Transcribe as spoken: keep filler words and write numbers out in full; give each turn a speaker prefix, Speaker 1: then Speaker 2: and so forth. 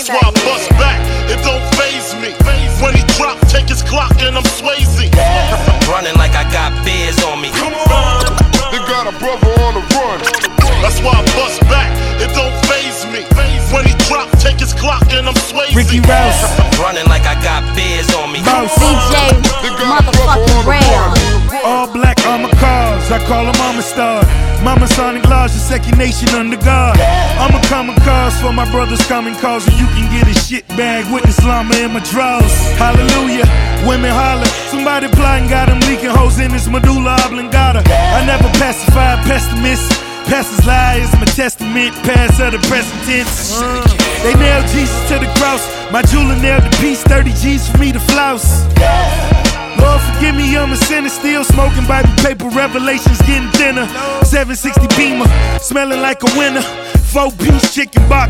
Speaker 1: That's why I bust back, it don't faze me. When he drop, take his clock and I'm Swayze.
Speaker 2: I'm running like I got beers on me.
Speaker 1: Come on,
Speaker 3: They got a brother on the run.
Speaker 1: that's why I bust back, it don't faze me. When he drop, take his clock and I'm Swayze.
Speaker 4: Ricky Rouse,
Speaker 2: I'm running like I got beers on me.
Speaker 4: Boss.
Speaker 5: D J motherfucking Ram.
Speaker 4: All black armor cars, I call them Mama Star. Mama Sonic Lodge, the second nation under God. I'm a common cause for my brother's common cause, and you can get a shit bag with this llama in my drawers. Hallelujah, women holler. Somebody plotting, got them leaking hoes in his medulla oblongata. I never pacified pessimists. Pastors lie is my testament, past of the present tense. Uh, they nailed Jesus to the cross. My jeweler nailed the piece, thirty G's for me to flouse. Lord forgive me, I'm a sinner, still smoking Bible paper, Revelations getting thinner. seven sixty Beamer, smelling like a winner. Four piece chicken box.